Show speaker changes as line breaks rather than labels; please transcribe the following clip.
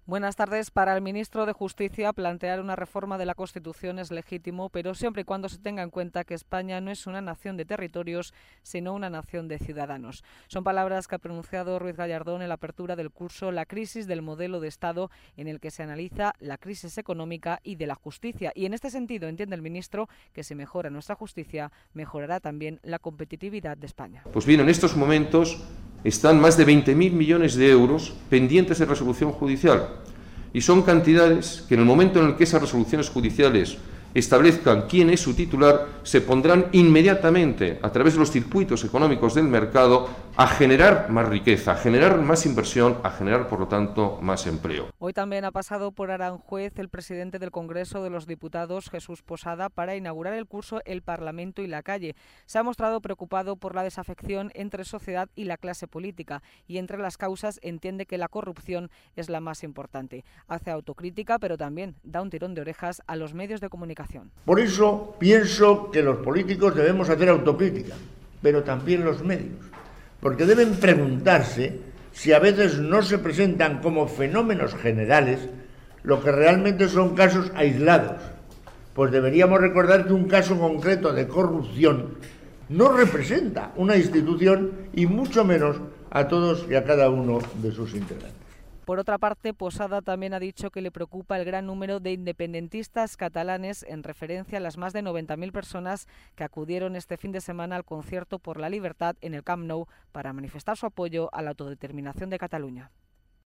Buenas tardes. Para el ministro de Justicia, plantear una reforma de la Constitución es legítimo, pero siempre y cuando se tenga en cuenta que España no es una nación de territorios, sino una nación de ciudadanos. Son palabras que ha pronunciado Ruiz Gallardón en la apertura del curso La crisis del modelo de Estado, en el que se analiza la crisis económica y de la justicia. Y en este sentido entiende el ministro que si mejora nuestra justicia, mejorará también la competitividad de España.
Pues bien, en estos momentos están más de 20.000 millones de euros pendientes de resolución judicial y son cantidades que en el momento en el que esas resoluciones judiciales establezcan quién es su titular, se pondrán inmediatamente a través de los circuitos económicos del mercado a generar más riqueza, a generar más inversión, a generar, por lo tanto, más empleo.
Hoy también ha pasado por Aranjuez el presidente del Congreso de los Diputados, Jesús Posada, para inaugurar el curso El Parlamento y la calle. Se ha mostrado preocupado por la desafección entre sociedad y la clase política y entre las causas entiende que la corrupción es la más importante. Hace autocrítica, pero también da un tirón de orejas a los medios de comunicación.
Por eso pienso que los políticos debemos hacer autocrítica, pero también los medios, porque deben preguntarse si a veces no se presentan como fenómenos generales lo que realmente son casos aislados, pues deberíamos recordar que un caso concreto de corrupción no representa una institución y mucho menos a todos y a cada uno de sus integrantes.
Por otra parte, Posada también ha dicho que le preocupa el gran número de independentistas catalanes en referencia a las más de 90.000 personas que acudieron este fin de semana al concierto por la libertad en el Camp Nou para manifestar su apoyo a la autodeterminación de Cataluña.